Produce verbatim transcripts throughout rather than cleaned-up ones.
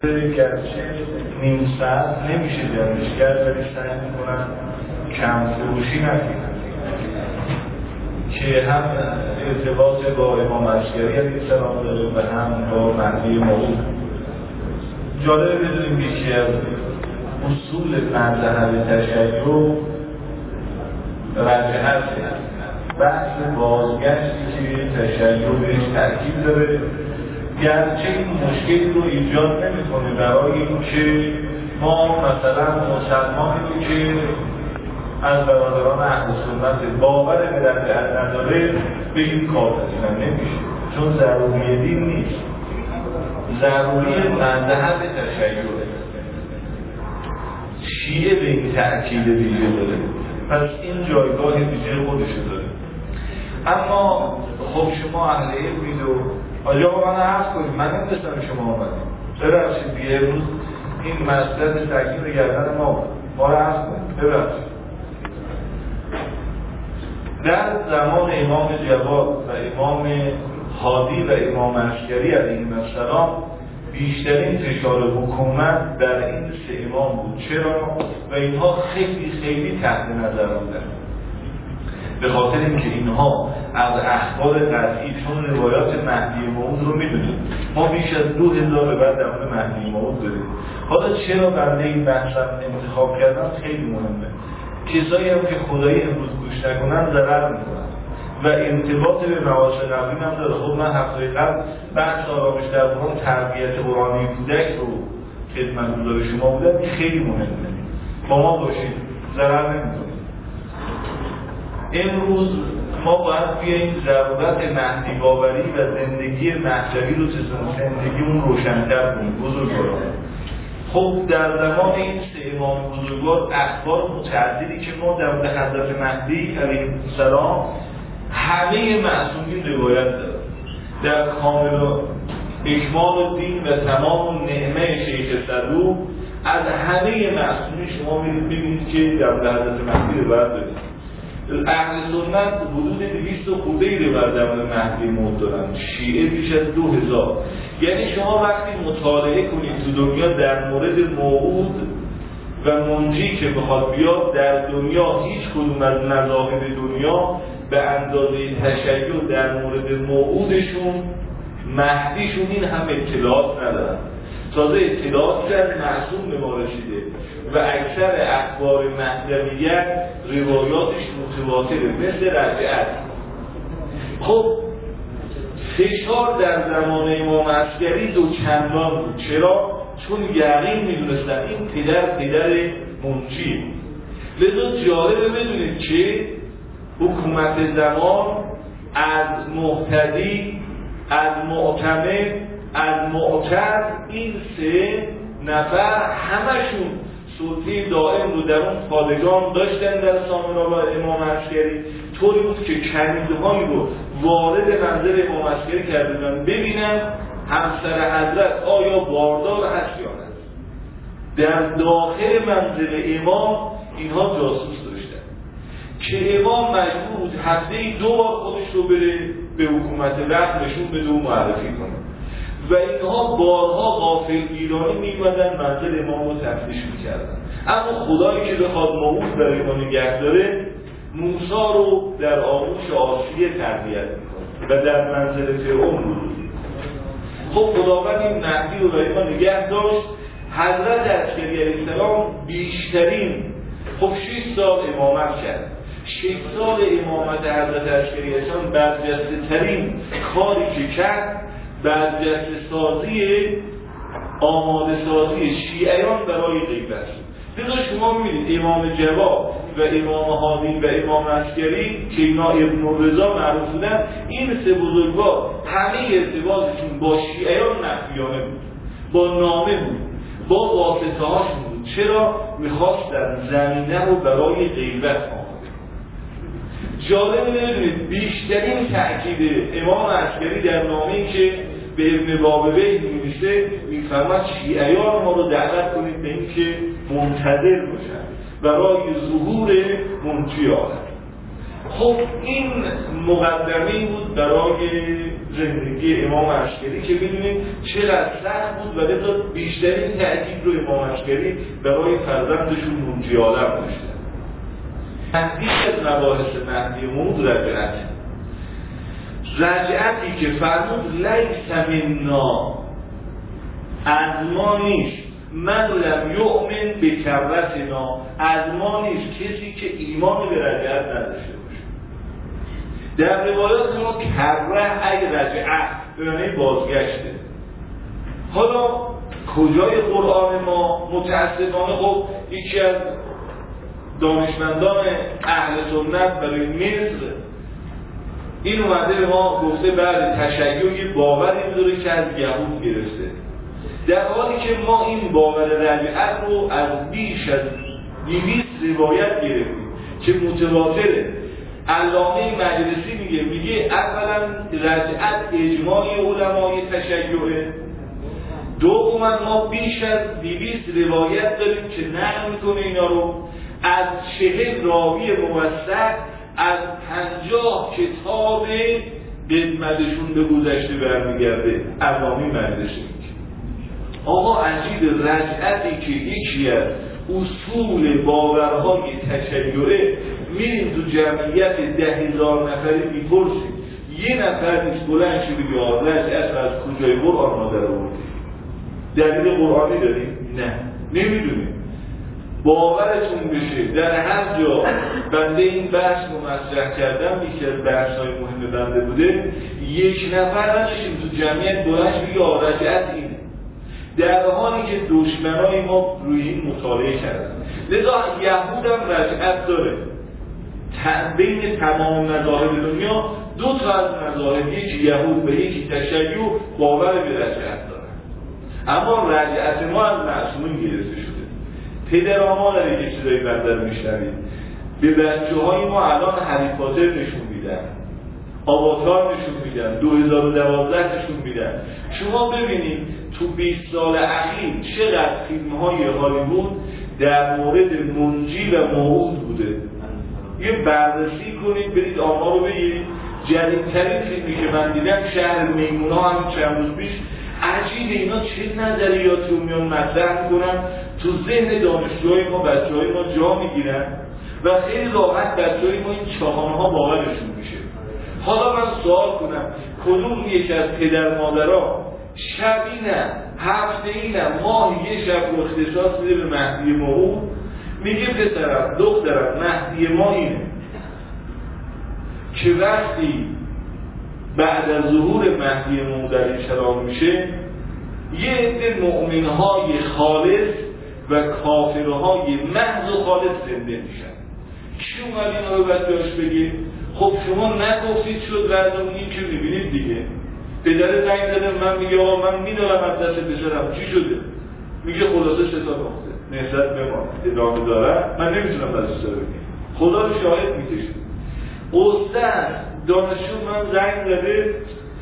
گرچه نیم ساعت نمیشه جمعش کرد ولی سعی میکنن کم فروشی نکنن که هم ارتباط با امام عسکری علیه السلام داره و هم با مهدی موعود. جالبه بدونیم یکی از اصول مذهب تشیع رجعت بحث بازگشتی که تشیع بهش تاکید داره، گرچه این مشکلی رو ایجاد نمی‌کنه برای اینکه ما مثلا مسلمانی که از برادران اهل سنت باور به رجعت نداره به این کار رسیدن نمیشه، چون ضروری دین نیست، ضروری مذهب تشیعه. شیعه به این تأکید ویژه داره، پس این جایگاه ویژه خودشو داره. اما خب شما اهل علمید و آجا با من عرض کنید، من نمیدستم شما آمدیم ببخشید بیه روز این مسئله تکیم رو گردن ما ما رو عرض کنید ببخشید. در زمان امام جواد و امام هادی و امام عسکری علیهم السلام بیشترین فشار حکومت در این سه امام بود. چرا؟ و اینها خیلی خیلی تحت نظر بودن، به خاطر اینکه اینها از اخبار قطعی، چون روایات مهدی موعود رو میدونیم، ما بیش از دو هزار به بعد در مورد مهدی موعود داریم. حالا چرا بنده این بحثم انتخاب کردم خیلی مهمه. کسایی هم که خدایی امروز گوش نکنن ضرر میکنن و ارتباط به مباحث قبلی هم داره. خب من هفته قبل بحث آرامش در قرآن، تربیت قرآنی کودک رو خدمتگزار شما بودم، این خیلی مهمه. با ما باشید، ضرر نمیکنید. امروز ما باید بیاییم ضرورت مهدی باوری و زندگی مهدوی رو زندگیمون روشن‌تر کنیم. بزرگواران، خب در زمان این سه امام بزرگوار اخبار متعددی که ما در مورد حضرت مهدی علیه السلام همه معصومین روایت دارن. در کامل و اکمال الدین و تمام نعمه شیخ صدوق از همه معصومین شما ببینید که در مورد حضرت مهدی روایت دارید. اهل سنت حدود دویست و خورده رو بر در مهدی موعود دارن، شیعه بیش از دو هزار. یعنی شما وقتی مطالعه کنید تو دنیا در مورد موعود و منجی که بخواد بیاد، در دنیا هیچ کدوم از مذاهب دنیا به اندازه تشیع در مورد موعودشون مهدیشون این هم اطلاعات ندارن. تازه اطلاعاتی از معصوم به ما رسیده و اکثر اخبار مهدویت روایاتش متواتره، مثل رجعت. خب فشار در زمان امام عسکری دو چندان بود. چرا؟ چون یقین میدونستن این پدر پدر منجیه. لذا جالبه بدونید که حکومت زمان از مهتدی، از معتمد، از معتد، این سه نفر همشون سلطه دائم رو در اون پادگان داشتن در سامرا و امام عسکری. طوری بود که کنیزهایی رو وارد منزل امام عسکری کردن ببینن همسر حضرت آیا باردار هست یا نه. در داخل منزل امام اینها جاسوس داشتن که امام مجبور بود هفته دو بار خودش رو بره به حکومت وقت نشون بده و معرفی کنه و اینها بارها غافلگیرانه می‌اومدن منزل امام رو تفتیش می‌کردن. اما خدایی که بخواد موعود برای ما نگه داره، موسی رو در آغوش آسیه تربیت می‌کنه و در منزل فرعون رو. خب خداوند این مهدی رو برای ما نگه داشت. حضرت عسکری علیه السلام بیشترین خب شش سال امامت کرد. شش سال امامت حضرت عسکری علیه السلام برجسته ترین کاری که کرد برجسته سازی، آماده سازی شیعیان برای غیبت. لذا شما می‌بینید امام جواد و امام هادی و امام عسکری که اینا ابن رضا معروف بودن، این سه بزرگوار همه ارتباطشون با شیعیان مخفیانه بود، با نامه بود، با واسطه هاشون بود. چرا؟ میخواستن زمینه رو برای غیبت آماده. جالب بدونید بیشترین تأکید امام عسکری در نامه‌ای که به ابن بابویه می‌نویسه می‌فرماید شیعیان ما رو دعوت کنید به اینکه منتظر باشن برای ظهور منجی عالم. خب این مقدمه بود برای زندگی امام عسکری که ببینیم چقدر سخت بود و لذا بیشترین تأکید رو امام عسکری برای فرزندشون منجی عالم داشتن. تحقیق از مباحث مهدی موعود رجعت رجعتی که فرمود لیس منا، از ما نیست، من لم یؤمن بکرتنا، از ما نیست کسی که ایمان به رجعت نداشته باشه. در روایات ما کره ای رجعت به معنی بازگشته. حالا کجای قرآن ما متاسفانه خب یکی از دانشمندان اهل سنت برای مصر این اومده به ما گفته بعد تشیع باوری می‌داره که از یهود گرفته، در حالی که ما این باور رجعت رو از بیش از دویست روایت گرفتیم که متواتره. علامه مجلسی میگه میگه اولا رجعت اجماع علمای تشیعه، دوما ما بیش از دویست روایت داریم که نقل میکنه اینا رو از چهل راوی موثق از پنجاه کتاب قدمتشون به گذشته برمیگرده. علامه مجلسی آقا عجیب، رجعتی که یکی از اصول باورهای تشیعه، میریم تو جمعیت ده هزار نفری میپرسیم، یه نفر نیست بلند شده بگه رجعت از کجای قرآن ما در آوردیم؟ دلیل قرآنی داریم؟ نه، نمیدونیم. باورتون بشه در هر جا بنده این بحث رو مطرح کردم، یکی از بحث‌های مهم بنده بوده، یک نفر نداشتیم تو جمعیت بلند شده بگه رجعت اینه، در حالی که دشمنای ما روی این مطالعه کردن. لذا یهود هم رجعت داره. بین تمام مذاهب دنیا دو تا از مذاهب، یکی یهود و یکی تشیع، باور به رجعت داره. اما رجعت ما از معصومین گرفته شده. پدر آما داره که چیزایی بنده رو میشنوید، به بچه های ما الان هری پاتر نشون میدن، آواتار نشون میدن، دو هزار و دوازده نشون میدن. شما ببینید تو بیست سال اخیر چقدر فیلم های هالیوود در مورد منجی و موعود بوده. یه بررسی کنید، برید آمار رو بگیرید. جدیدترین فیلمی که من دیدم شهر میمونا هم چند روز پیش، عجیب اینا چه نظریاتی رو میان مطرح میکنن، تو ذهن دانشجوهای ما، بچه‌های ما جا میگیرن و خیلی راحت بچه‌های ما این چاهانه ها باورشون میشه. حالا من سوال کنم کدوم یک از پدر مادرها شبی نه، هفته ای نه، ماه یه شب رو اختصاص میده به مهدی موعود، میگه پسرم دخترم مهدی ما اینه که وقتی بعد از ظهور مهدی موعود علیه السلام میشه یه عده مؤمنهای خالص و کافرهای محض و خالص زنده میشن. کی اومد اینا رو بچه‌اش بگه؟ خب شما نگفتید شد وردمون این که میبینید دیگه. پدر زنگ زده من میگه آقا من میدارم از دست پسرم چی شده؟ میگه خلاصه سه تا نقطه نهضت بمان ادامه داره، من نمیتونم بس سر بگیم، خدا رو شاهد میکشم. استاد دانشجو من زنگ زده،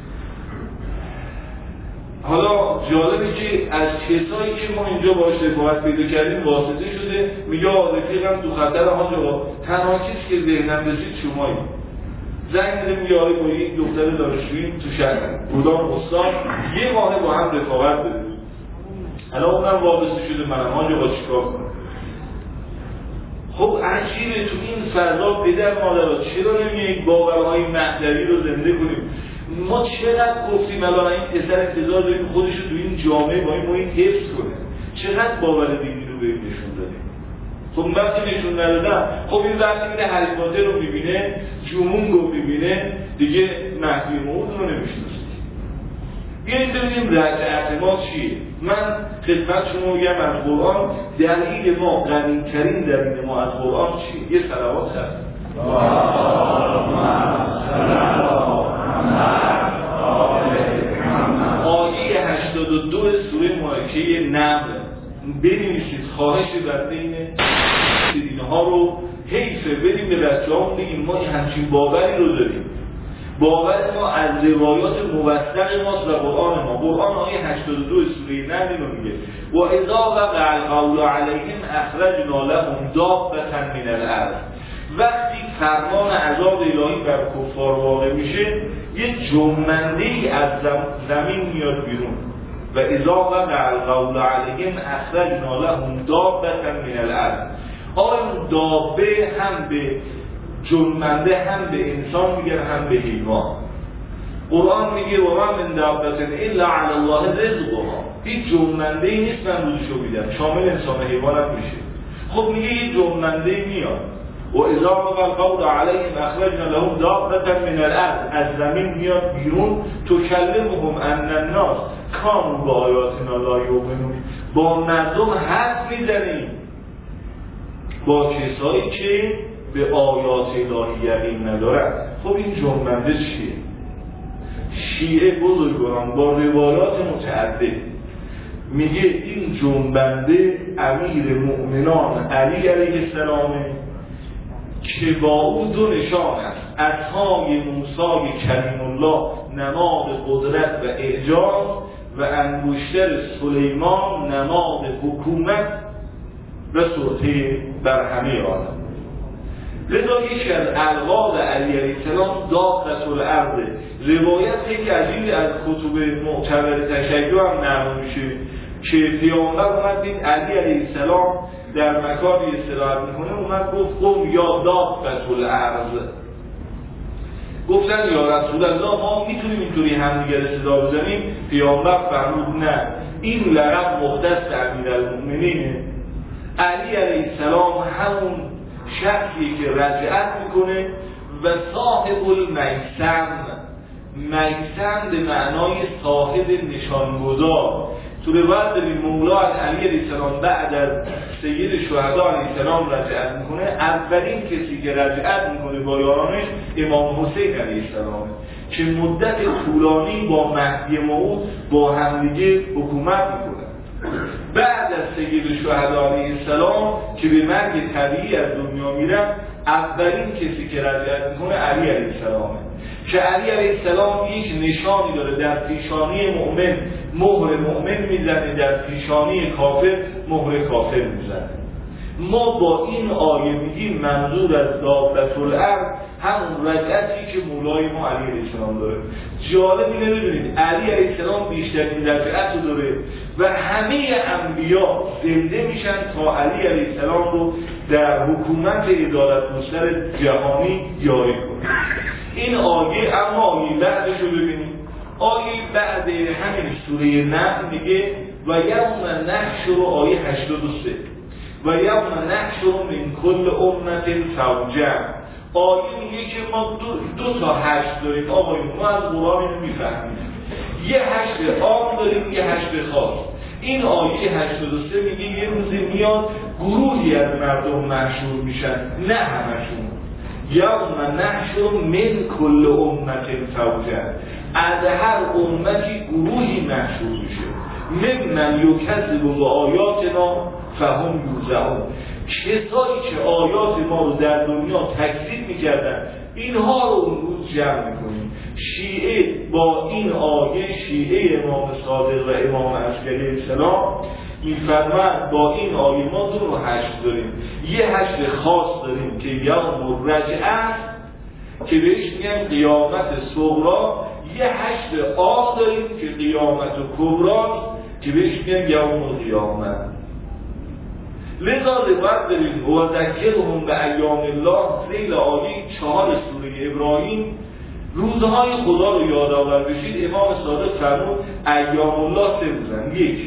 حالا جالبه که از کسایی که ما اینجا باش رفاقت پیدا کردیم واسطه شده، میگه آقا رفیقم تو خطر، آقا تنها کسی که ذهنم رسید شمایی. زنگ زده میگه آقا با یک دختر دانشجویی تو شهر بودان استاد یه ماه با هم رفاقت داریم، الان اونم وابسته شده منم، آنجا با چیکار کنم؟ خب عجیبه تو این فضا پدر مادرها چرا نمیایید باورهای مهدوی رو زنده کنیم؟ ما چقدر گفتیم الان این پسر انتظار داریم خودش رو تو این جامعه با این محیط حفظ کنه، چقدر باور دینی رو بهش نشون دادیم. خب وقتی نشون ندادم، خب این وقتی میره هری پاتر رو میبینه، جمون رو میبینه، دیگه مهدی موعود رو نمیشناسه. بیایید ببینیم رجعت ما چیه. من خدمت شما میگم از قرآن، دلیل ما قوی‌ترین دلیل ما از قرآن چیه؟ یه صلوات هست. آیه هشتاد و دو سوره مایکه نمل بنویسید، خواهش بنده اینه اینها رو حیفه بدیم به بچه ها، بگیم ما همچین باوری رو داریم. باور ما از روایات موثق ماست و قرآن ما. قرآن آیه هشتاد و دو سوره نمل رو میگه و اذا وقع القول علیهم اخرجنا لهم دابة من الارض وقتی فرمان عذاب الهی بر کفار واقع میشه یه جنبنده‌ای از زمین میاد بیرون و اذا وقع القول علیهم اخرجنا لهم دابة من الارض. آن دابه هم به جنبنده هم به انسان میگن هم به حیوان. قرآن میگه و ما من دابة الا علی الله رزقها. هیچ جنبنده‌ای نیست من روزشو بیدم، شامل انسان و حیوان هم میشه. خب میگه یه جنبنده‌ای میاد و اذا وقع القول علیهم اخرجنا لهم دابة من الارض، از زمین میاد بیرون تکلمهم ان الناس کانوا بآیاتنا لا یؤمنون. با مردم حرف میزنیم با کسایی که به آیات الهی یقین ندارند. خب این جنبنده چیه؟ شیعه بزرگواران با روایات متعدد میگه این جنبنده امیر مؤمنان علی علیه السلامه که با او دو نشان است، عصای موسی کلیم الله نماد قدرت و اعجاز و انگشتر سلیمان نماد حکومت و سلطه بر همه عالم. لذا یکی از القاب علی علیه السلام دابة الارض. روایت خیلی عجیبی از کتب معتبر تشیع هم نقل میشه که پیامبر اومد دید علی علیه السلام در مکانی استراحت میکنه، اومد گفت قم یا دابة الارض. گفتن یا رسول الله ما میتونیم اینطوری همدیگر صدا بزنیم؟ پیامبر فرمود نه، این لقب مختص امیرالمؤمنینه. علی علیه السلام همون شخصی که رجعت میکنه و صاحب المیسم، میسم به معنای صاحب نشانگذار. تو روایت داریم مولا علی علیه السلام بعد از سید شهدا علیه السلام رجعت میکنه، اولین کسی که رجعت میکنه با یارانش امام حسین علیه السلام که مدت طولانی با مهدی موعود با همدیگه حکومت میکنه. بعد از سید شهدا علیه السلام که به مرگ طبیعی از دنیا میرن، اولین کسی که رجعت میکنه علی علیه السلامه که علی علیه السلام یک نشانی داره، در پیشانی مؤمن مهر مؤمن میزنه، در پیشانی کافر مهر کافر میزنه. ما با این آیه میگیم منظور از دابة الارض همون رجعتی که مولای ما علی علیه السلام داره. جالب اینه ببینید علی علیه السلام بیشترین رجعت رو داره و همه انبیا زنده میشن تا علی علیه السلام رو در حکومت عدالت مستر جهانی جاری کنه. این آیه اما آیه بعدش رو ببینید. آیه بعد همین سوره نحل میگه و یوم نحشر، آیه هشتاد و سه، و یوم نحشر من کل امت فوجا. آیه میگه که ما دو, دو تا حشر داریم. آقایون ما از قرآن اینو میفهمیم، یه حشر عام داریم یه حشر خاص. این آیه هشتاد و سه میگه یه روزی میاد گروهی از مردم محشور میشن، نه همشون. یوم نحشر من کل امت فوجا، از هر امتی گروهی محشور میشه. ممن یکذب بآیاتنا فهم یوزعون، کسایی که آیات ما رو در دنیا تکذیب میکردن اینها رو اون روز جمع میکنیم. شیعه با این آیه، شیعه امام صادق و امام عسکری السلام میفرماند با این آیه ما دو رو حشر داریم. یه حشر خاص داریم که یوم رجعه که بهش میگن قیامت صغرا، یه حشر عام داریم که قیامت کبرا که بهش میگن یوم القیامه. لذا روایت داریم و ذکرهم به ایام الله، ذیل آیه چهار سوره ابراهیم، روزهای خدا رو یادآور بشید. امام صادق فرمود ایام الله سه روزن: یک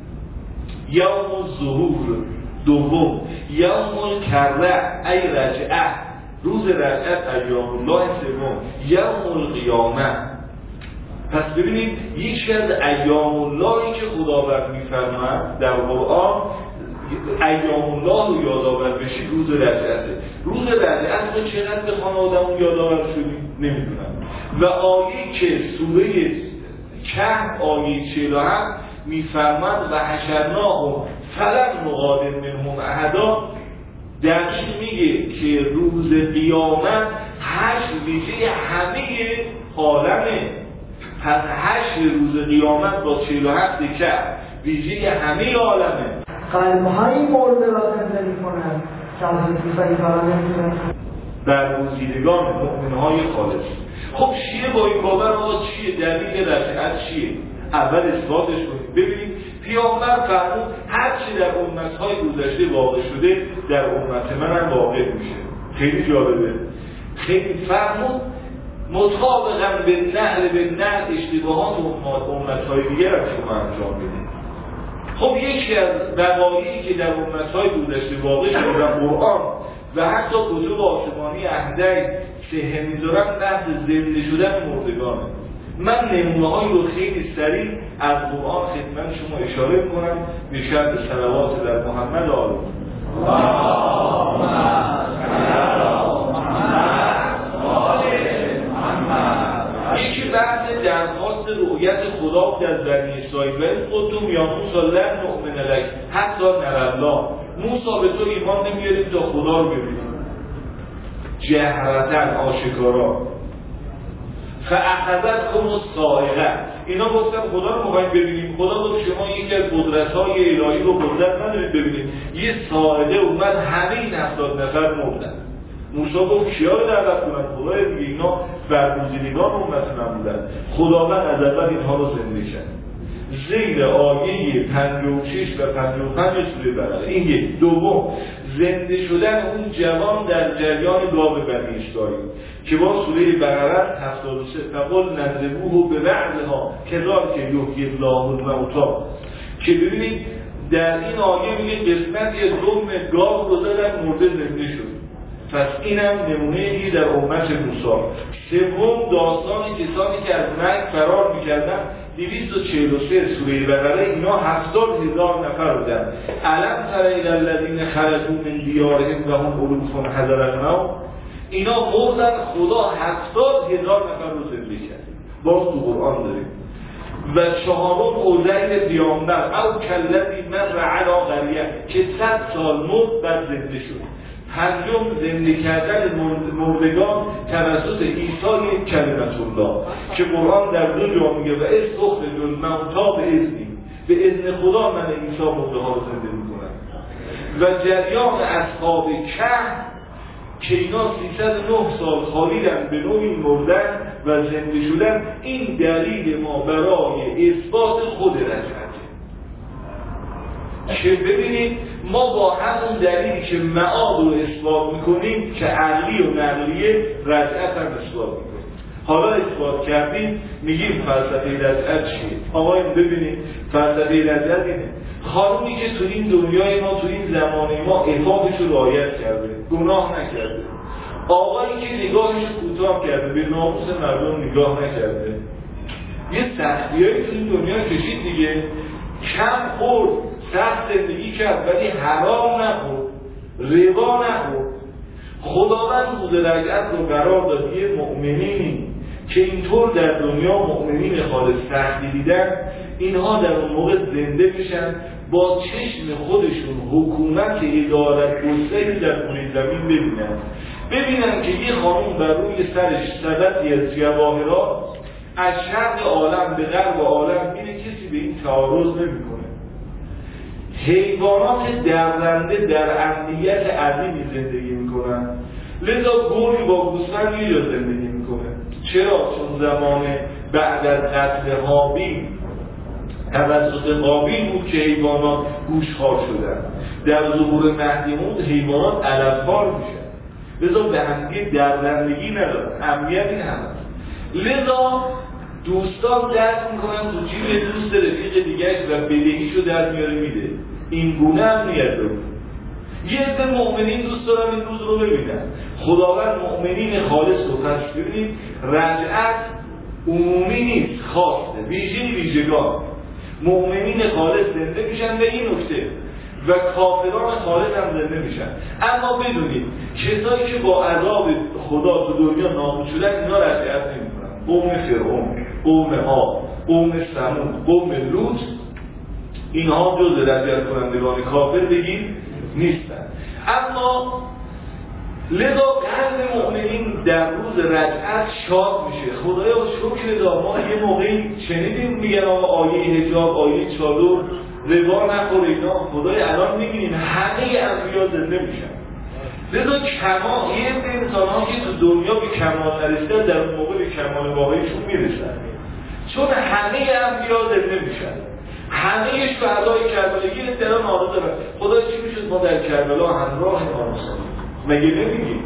یوم الظهور، دوم یوم الکره ای رجعه، روز رجعت ایام الله، سوم یوم القیامه. پس ببینید یکی از ایام اللهی که خداوند میفرماید در قرآن، ایام الله رو یادآور بشید روز رجعته. روز رجعت رو چقدر به خانه آدمون یادآور شدیم نمیدونم. و آیه که سوره کهف آیه چهل و هفت میفرماید و حشرناهم فلم نغادر منهم احدا، دقیق میگه که روز قیامت حشر ویژه همه عالمه. پس حشر روز قیامت با چهل و هفت کهف ویژه همه عالمه. قلب‌های مرده را زنده می‌کنند که از اتفاقی کارا نمی‌کنند. برگزیدگان مؤمنهای خالص. خب شیعه با این باور آقا چیه؟ دلیل رجعت چیه؟ اول اثباتش کنید. ببینید پیامبر فرمود هر چی در امتهای گذشته واقع شده در امت من هم واقع میشه. خیلی جالبه. خیلی فرمود مطابقا به نهر به نهر اشتباهات امتهای دیگر هم شما انجام بدید. خب یکی از وقایعی که در امتهای گذشته واقع شده در قرآن و حتی کتب آسمانی اهدی صحه میذارن بحث زنده شدن مردگانه. من نمونه‌هایی رو خیلی سریع از قرآن خدمت شما اشاره می‌کنم به شرط صلوات در محمد و آل محمد. یکی بحث درخواست رؤیت خدا در بنی اسرائیل و خودتون یا موسی لن نؤمن لک حتی نری الله. موسی به تو ایمان نمیاریم تا خدا رو ببینیم جهرتاً آشکارا. فاخذتکم الصاعقه. اینا گفتن خدا رو می‌خوایم ببینیم. خدا گفت شما یکی از قدرت‌های الهی رو قدرت ندارید ببینید. یه صاعقه اومد همه این هفتاد نفر مردن. موسی گفت کیا رو دعوت کنن؟ خدای دیگه اینا برگزیدگان امت من بودن. خداوند از اول اینها رو زنده کرد. زیر آیه پنجاه و شش و پنجاه و پنج سوره بقره. این یک. دوم زنده شدن اون جوان در جریان گاو بنی اسرائیل که با سوره بقره هفتاد و سه فقل نضربوه ببعضها کذالک یحیی الله الموتی که ببینید در این آیه میگه قسمتی از دم گاو رو زدن مرده زنده شد. پس اینم نمونه‌ای در امت موسی. سوم داستان کسانی که از مرگ فرار میکردن دویست و چهل و سه سوره بقره اینا هفتاد هزار نفر بودن. الم تر الی الذین خرجوا من دیارهم و هم الوف حذر الموت. اینا مردن خدا هفتاد هزار نفر رو زنده کرد. باز تو قرآن داریم. و چهارم عزیر پیامبر او کلذی مر علی قریه که صد سال مرد بعد زنده شد. پنجم زنده کردن مردگان توسط عیسی کلمت الله که قرآن در دو جا میگه و استخرج الموتی به اذنی، به اذن خدا من عیسی مرده ها رو زنده میکنم. و جریان اصحاب کهف که اینا سیصد و نه سال خالیدن به نوعی مردن و زنده شدن. این دلیل ما برای اثبات خود رجعت که ببینید ما با همون دلیلی که معاد رو اثبات میکنیم که عقلی و نقلیه رجعت هم اثبات میکنیم. حالا اثبات کردیم میگیم فلسفه رجعت چیه؟ آقایون ببینید فلسفه رجعت اینه خانومی که تو این دنیای ما تو این زمان ما عفافش رو رعایت کرده گناه نکرده، آقایی که نگاهش کوتاه کرده به ناموس مردم نگاه نکرده، یه سختیایی تو این دنیا کشید دیگه، کم خورد سخت زندگی کرد ولی حرام نخورد ربا نخورد. خداوند روز رجعت رو قرار داد یه مؤمنینی که اینطور در دنیا مؤمنین خالص سختی دیدن اینها در اون موقع زنده بشن با چشم خودشون حکومت ادارت گستری در روی زمین ببینن ببینن که یه خانوم بر روی سرش صدتی از جواهرات از شرق عالم به غرب عالم میره، کسی به این تعارض نمیکنه. حیوانات درنده در امنیت عظیمی زندگی میکنن، لذا گوری با گوسفند یه جا زندگی میکنه. چرا؟ چون زمان بعد از قتل هابیل توسط قابیل بود که حیوانات گوشخوار شدن. در ظهور مهدی موعود حیوانات علف‌خوار میشن، لذا به همدیگه درنندگی ندارن، امنیتی هست. لذا دوستان دست میکنن تو جیب دوست رفیق دیگرش و بدهیشو در میاره میده. این گونه امنیت رو یه عده مؤمنین دوست دارن این روز رو ببینن. خداوند مؤمنین خالص رو پس ببینید رجعت عمومی نیست، خاصه، ویژه ویژگان. مؤمنین خالص زنده میشن به این نکته و کافران خالص هم زنده میشن. اما بدونید کسایی که با عذاب خدا تو دنیا نابود شدن اینا رجعت نمیکنن. قوم فرعون، قوم عاد، قوم ثمود، قوم لوط اینها جز رجعت کنندگان کافر بگید نیستن. اما لذا قلب مؤمنین در روز رجعت شاد میشه. خدایا شکر دار ما یه موقعی شنیدیم میگن آیه حجاب، آیه چادر، ربا نخور اینا. خدای الان میبینیم همه انبیا زنده میشن، لذا کمال یه انسان ها که تو دنیا به کمال نرسیدن در اون موقع به کمال واقعیشون میرسن، چون همه انبیا زنده میشن، همه شهدای کربلا یه دران آرزو دارن خدا چی میشد ما در کربلا همراه ما رسانیم، مگه نمیگیم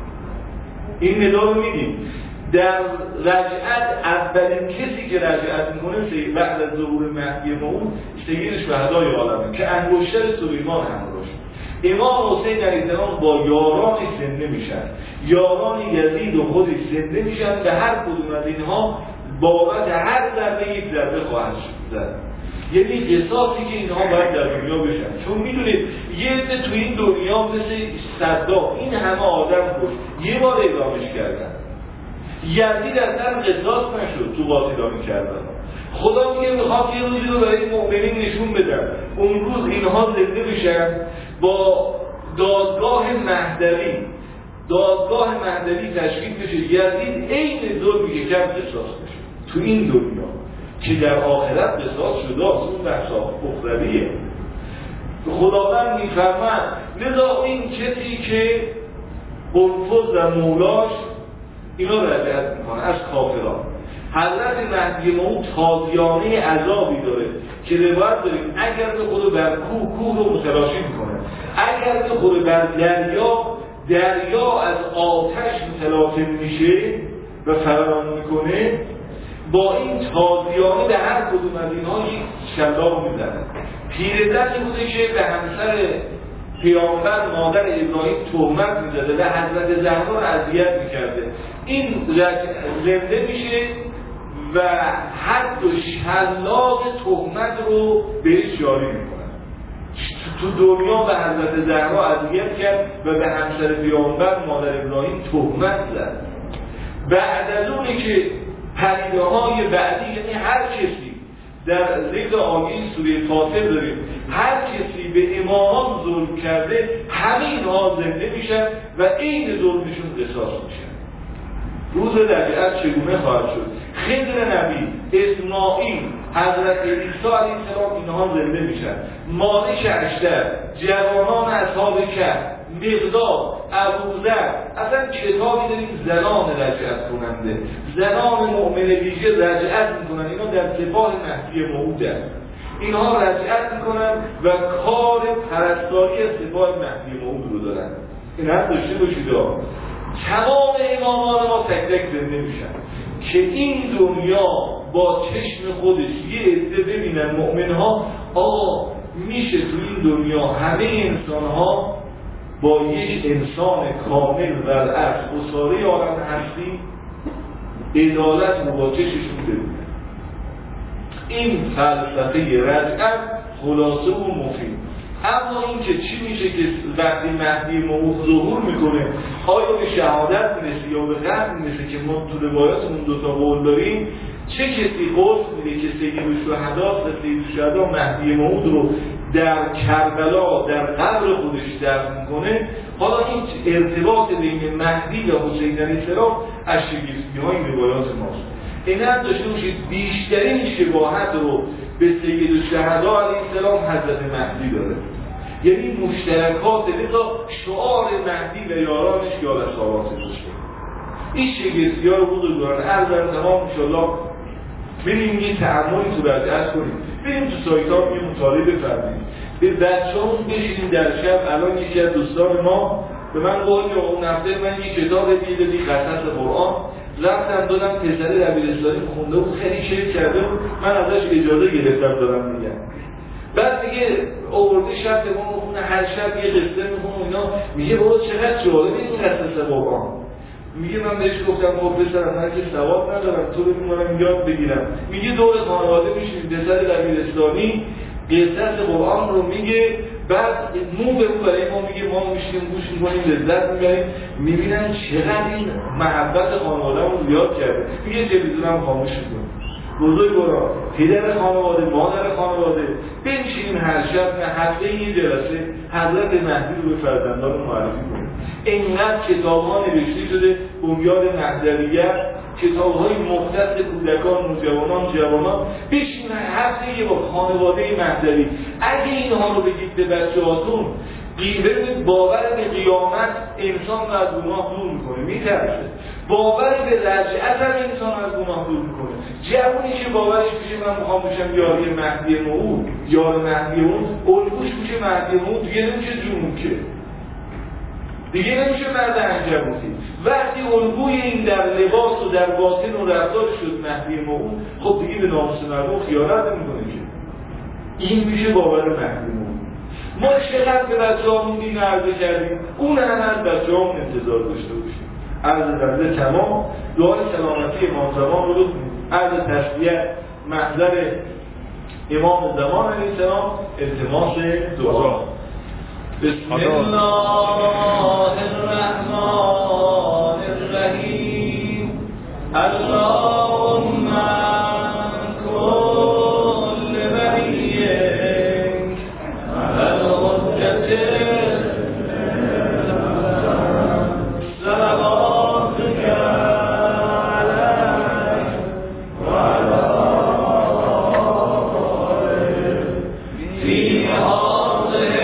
این ندا رو میگیم؟ در رجعت اولین کسی که رجعت میکنه سید بعد از ظهور مهدی موعود سید شهدای عالمه که انگشتر سلیمان همراهش. امام حسین علیه السلام با یارانی زنده میشن، یاران یزید و خودش زنده میشن و هر کدوم از اینها بابت هر ضربه یک ضربه خواهد شد. یعنی قصاصی که اینها باید در دنیا بشن، چون میدونید یه عده تو این دنیا مثل صدام این همه آدم کشت یه بار اعدامش کردن، یزید اصلا قصاص نشد تو قاتلان کردن. خدا میگه میخواد یه روزی رو برای مؤمنین نشون بدن، اون روز اینها زنده بشن با دادگاه مهدوی، دادگاه مهدوی تشکیل بشه، یزید عین ظلمی که کرد قصاص بشه تو این دنیا که در آخرت قصاص شده اون بحثا اخرویه. خداوند میفرمد لذا این کسی که قنفذ و مولاش اینا رجعت میکنه از کافران. حضرت مهدی موعود تازیانه عذابی داره که روایت داریم اگر به خود بر کوه کوه رو متلاشی میکنه، اگر به خود بر دریا دریا از آتش متلاطم میشه و فرمان میکنه، با این تازیانه به هر کدوم از اینها یک شلاق میزنه. پیرزنی بوده که به همسر پیامبر مادر ابراهیم تهمت میزده و حضرت زهرا رو اذیت میکرده، این زنده میشه و حد و شلاق تهمت رو بهش جاری میکنه. تو دنیا به حضرت زهرا اذیت کرد و به همسر پیامبر مادر ابراهیم تهمت زد. بعد از اونی که پدیده های بعدی، یعنی هر کسی در ذکر آیه سوره فاطر داریم هر کسی به امامان ظلم کرده همه اینها زنده میشن و این ظلمشون قصاص میشن. روز رجعت چگونه خواهد شد؟ خضر نبی، اسماعیل، حضرت عیسی علیه السلام اینها زنده میشن، مالک اشتر، جوانان اصحاب کهف، مقداد، ابوذر، اصلا کتابی داریم زنان رجعت کننده، زنان مؤمن ویژه رجعت میکنن، اینا در سپاه مهدی موعودن، اینها رجعت میکنن و کار پرستاری سپاه مهدی موعود رو دارن. این هم داشته باشید تمام امامان ما تک تک زنده میشن که این دنیا با چشم خودش یه عده ببینن مؤمنها آقا میشه تو این دنیا همه انسانها با یک انسان کامل و العرض اساره عالم هستی عدالت مواجهشون ببینن. این فلسفه رجعت خلاصه و مفید. اما این که چی میشه که وقتی مهدی موعود ظهور میکنه آیا به شهادت میرسه یا به قتل میرسه که ما تو روایاتمون دوتا قول داریم، چه کسی قول میده که سید الشهدا و سید الشهدا مهدی موعود رو در کربلا در قبر خودش دفن میکنه. حالا این ارتباط بین مهدی و حسین علیه السلام از شگفتی‌های روایات ماست. این هم داشته باشید بیشترین شباهت رو به سید الشهدا علیه السلام حضرت مهدی داره، یعنی مشترکات لذا شعار مهدی و یارانش یا اصحاباتش باشه. این شگفتی‌ها رو بزرگواران هر در تمام انشاءالله بریم یه تعاملی تو رجعت کنیم، بریم تو سایت ها یه مطالعه بفرماییم، به بچه‌هامون بشینیم در شب. الان یکی از دوستان ما به من گفت که اون هفته من یه کتاب دیگه دیگه قصص قرآن رفتم دادم پسر دبیرستانی خونده بود، خیلی کیف کرده بود، من ازش اجازه گرفتم دارم میگم. بعد دیگه آورده شب به ما میخونه، هر شب یه قصه میخونه اینا، میگه بابا چقدر جالبه این قصص قرآن. میگه من بهش گفتم خب پسرم من که سواد ندارم تو رو میمونم یاد بگیرم. میگه دور خانواده میشیم پسر دبیرستانی قصص قرآن رو میگه، بعد مو به مو برای ما میگه، ما میشیم گوش میکنیم لذت میبریم، میبینن چقدر این محبت خانواده رو زیاد کرده. میگه تلویزیونم خاموش میکنیم، بزرگواران پدر خانواده مادر خانواده بنشینیم هر شب نه هفته یه جلسه حضرت مهدی رو به فرزندان معرفی کنیم. اینقدر کتاب ها نوشته شده بنیاد مهدویت، کتاب های مختص کودکان نوجوانان جوانان، بشینن هفته یه با خانواده مهدوی. اگه اینها رو بگید به بچه هاتون ببینید باور به قیامت انسان رو از گناه دور میکنه، میترسه. باور به رجعت هم انسان از گناه دور میکنه. جوونی که باورش میشه من میخوام بشم یاری مهدی موعود، یار مهدی موعود، الگوش میشه مهدی موعود، دیگه نمیشه جنون که دیگه نمیشه مرد عنکبوتی. وقتی الگوی این در لباس و در باطن و رفتار شد مهدی موعود، خب دیگه به ناموس مردم خیانت نمیکنه که. این میشه باور مهدی موعود. ما چقدر به بچه‌هامون دین عرضه کردیم، اون هم از بچه‌هامون انتظار داشته باشیم. عرض بنده تمام، دعای سلامتی امام زمان رو بکنیم. عرض تسلیت محضر امام زمان علیه السلام، التماس دعا. بسم الله الرحمن الرحیم. اللهم كل وليك على الحجة صلواتك عليه وعلى آله في هذه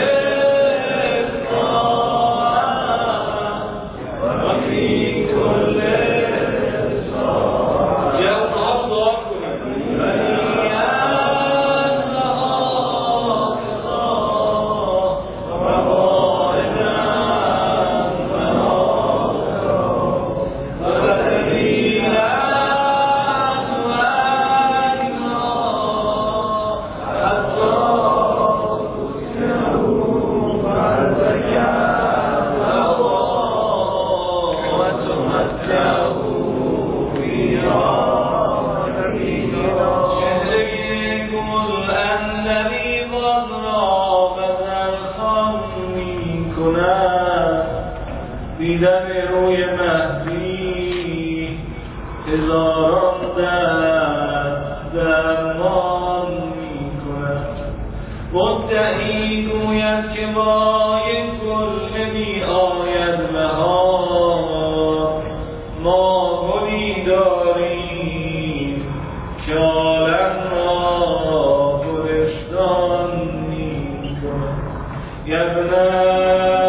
دیدن روی مهدی هزاران درد درمان می کند. مدعی گوید که با یک گل نمی آید بهار، ما گلی داریم که عالم را گلستان می کند. یبنه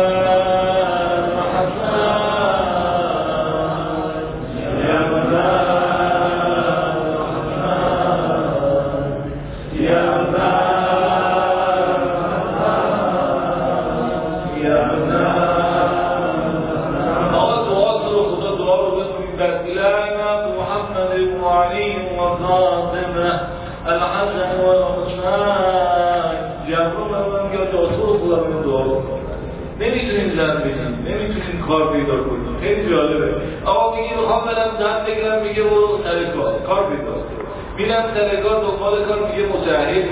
نمیتونیم کار پیدا کنیم. خیلی جالبه. آقا میگه میخوام برم زن بگیرم، میگه برو سر کار کار پیدا کن. میرم سر کار دنبال کار، میگه متعهد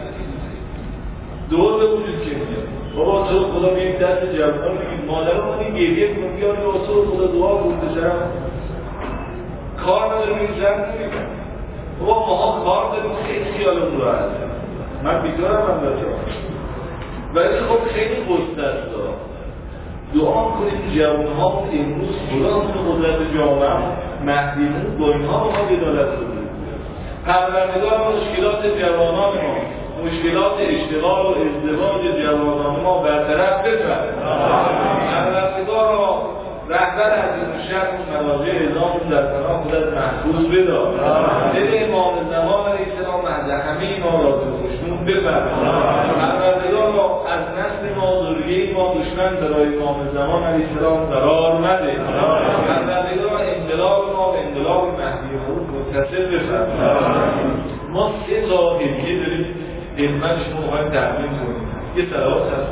دور به وجود که میگه بابا تو خدا بیم دست جوان میگیم مادر ما این گریه کنیم بیان رو تو خدا دعا بود بشرم کار نداریم این زن نمیگم بابا ماها کار داریم. خیلی خیالم رو هست من بیدارم هم بچه ولی خب خیلی گسترده دعا کنید جوان‌ها امروز خدا همون قدرت جامعه مهدیمون با اینها رو ما بدالت کنید. پروردگار مشکلات جوانان ما، مشکلات اشتغال و ازدواج جوانان ما برطرف بکنه. پروردگار را رهبر از این شهر و مراجع اعظام در پناه خودت محفوظ بدار. دل امام زمان علیه السلام از همه ما را به خوشنود ببرد. پروردگار را از نسل ما ذریه ما دشمن برای امام زمان علیه السلام قرار نده. پروردگار انقلاب ما به انقلاب مهدی موعود متصل بفرماید. ما سه تا هدیه داریم خدمت شما باید تقدیم کنیم. یه صلوات هست.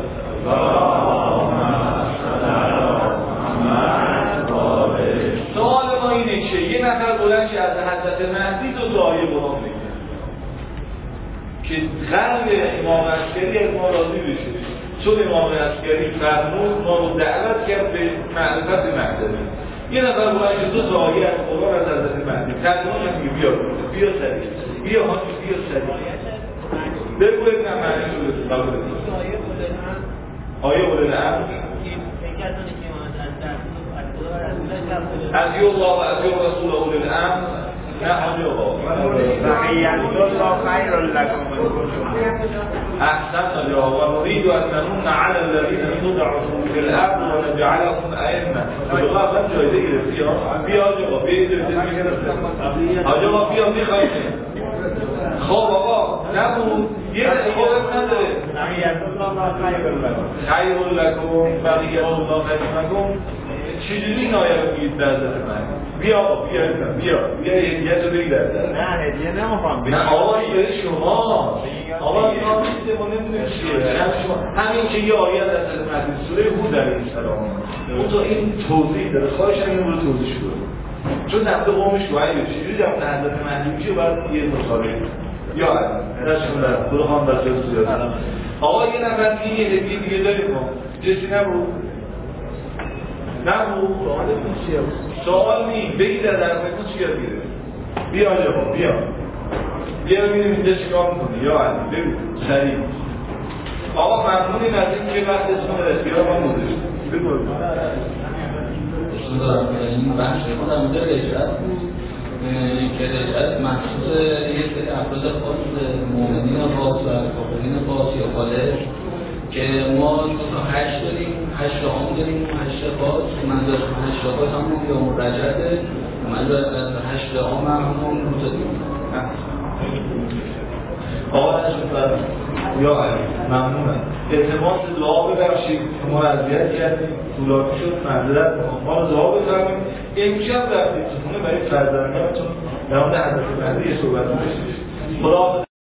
سوال ما اینه که یه نفر بلند که از حضرت مهدی دو تا آیه قرآن بگه که قلب امام عسکری از ما راضی بشه، چون امام عسکری فرمود ما رو دعوت کرد به معرفت مهدوی. یه نفر بلند که دو تا آیه از قرآن از حضرت مهدی تقدیمش میگه بیا بیا سریع بیا حاجی بیا سریع بگو ببینم معنی رو قبول کنید. آیه اول الامر اطیعوا الله و اطیعوا رسول اول الامر نه حاجی آقا بقیت الله خیر لکم احسن یا آقا نريد ان نمن على الذين استضعفوا في الارض ونجعلهم ائمه بلغه اصلا جایزه گرفتی ها بیا آقا بیا جایزه گرفتی حاجی آقا بیا میخوایم خب آقا نبود یه خودت نداره بقیت الله خیر لکم خیر لکم بقیت الله خیر لکم چجوری این آیه رو میگید در ذات من بیا آقا بیا بیا بیا یه جو بگی در ذات نه هدیه نمیخوام نه آقا این شما آقا این آقا ما نمیدونیم چیه همین که یه آیه در ذات مهدی سوره هود علیه السلام اون تو این توضیح داره خواهش هم این رو توضیح شده چون نفت قومش شوهی چجوری در حضرت مهدی میشه باید یه مطالعه یا دستشون در برخان بسیار سویاد آقا یه نفر دیگه یه هدیه دیگه داریم ما جسی نبود نبود سوال نیم بگی در در مکو چی یاد گیره بیا آجا بیا بیا ببینیم اینجا چیکار میکنی یا علی بگو سریع آقا ممنونیم از این که وقت اسمون رسیار ما موزش بگو این بخش خودم بوده رجعت بود که رجعت مخصوص یه سری افراد خاص مؤمنین خاص و کافرین خاص یا خالص که ما تا هشت داریم هشت عام داریم هشت خاص منظور هشت خاص همون یا رجعته منظور از هشت عام همون روزه داریم آقا نشون یا علی ممنونم التماس دعا ببخشید شما اذیت کردیم طولانی شد معذرت میخوام ما دعا بفرمایید امشب رفتید خونه برای فرزندانتون در مورد حضرت مهدی صحبت بشید خدا